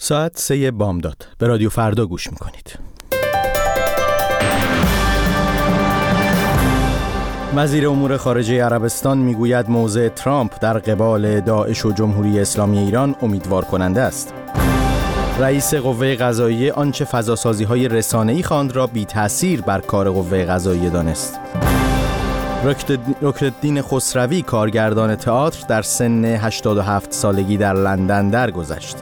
ساعت 3 بامداد. به رادیو فردا گوش میکنید. وزیر امور خارجه عربستان میگوید موضع ترامپ در قبال داعش و جمهوری اسلامی ایران امیدوار کننده است. رئیس قوه قضاییه آنچه فضاسازی‌های رسانه‌ای خواند را بی تأثیر بر کار قوه قضاییه دانست. رکنالدین خسروی کارگردان تئاتر در سن 87 سالگی در لندن درگذشت.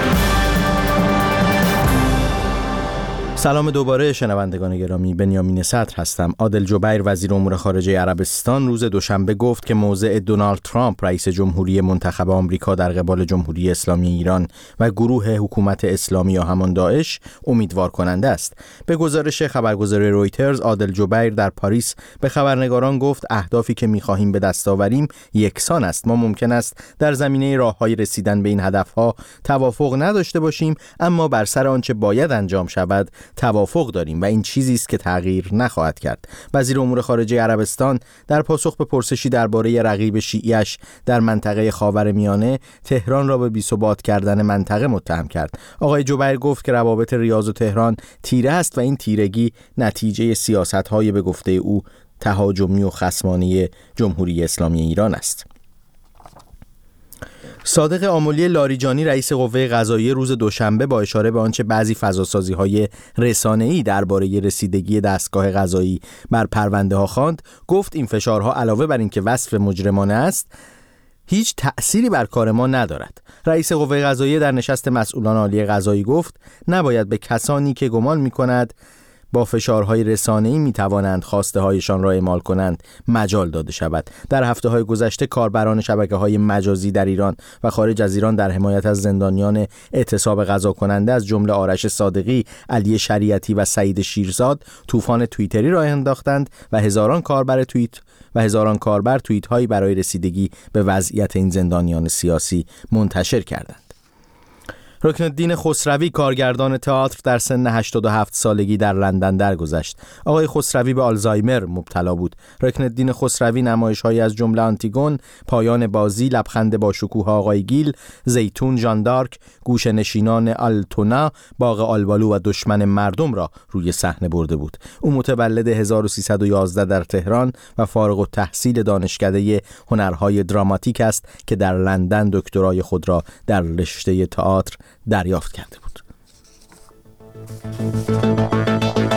سلام دوباره شنوندگان گرامی، بنیامین صدر هستم. عادل جبیر وزیر امور خارجه عربستان روز دوشنبه گفت که موضع دونالد ترامپ رئیس جمهوری منتخب آمریکا در قبال جمهوری اسلامی ایران و گروه حکومت اسلامی یا همان داعش امیدوار کننده است. به گزارش خبرگزاری رویترز، عادل جبیر در پاریس به خبرنگاران گفت اهدافی که می‌خواهیم به دست آوریم یکسان است. ما ممکن است در زمینه راه‌های رسیدن به این هدف‌ها توافق نداشته باشیم، اما بر سر آنچه باید انجام شود توافق داریم و این چیزی است که تغییر نخواهد کرد. وزیر امور خارجه عربستان در پاسخ به پرسشی درباره رقیب شیعیش در منطقه خاورمیانه، تهران را به بی‌ثبات کردن منطقه متهم کرد. آقای جبیر گفت که روابط ریاض و تهران تیره است و این تیرگی نتیجه سیاست‌های به گفته او تهاجمی و خصمانه جمهوری اسلامی ایران است. صادق آملی لاریجانی رئیس قوه قضاییه روز دوشنبه با اشاره به آنچه بعضی فضاسازی‌های رسانه‌ای درباره رسیدگی دستگاه قضایی بر پرونده‌ها خواند، گفت این فشارها علاوه بر اینکه وصف مجرمانه است، هیچ تأثیری بر کار ما ندارد. رئیس قوه قضاییه در نشست مسئولان عالی قضایی گفت نباید به کسانی که گمان می‌کند با فشارهای رسانه‌ای می‌توانند خواسته هایشان را اعمال کنند مجال داده شود. در هفته‌های گذشته کاربران شبکه‌های مجازی در ایران و خارج از ایران در حمایت از زندانیان اعتصاب قضا کننده از جمله آرش صادقی، علی شریعتی و سعید شیرزاد طوفان توییتری را انداختند و هزاران کاربر توییت‌هایی برای رسیدگی به وضعیت این زندانیان سیاسی منتشر کردند. رکنالدین خسروی کارگردان تئاتر در سن 87 سالگی در لندن درگذشت. آقای خسروی به آلزایمر مبتلا بود. رکنالدین خسروی نمایش‌هایی از جمله آنتیگون، پایان بازی، لبخند با شکوه آقای گیل، زیتون، ژان دارک، گوشه نشینان آلتونا، باغ آلبالو و دشمن مردم را روی صحنه برده بود. او متولد 1311 در تهران و فارغ التحصیل دانشکده هنرهای دراماتیک است که در لندن دکترای خود را در رشته تئاتر دریافت کرده بود.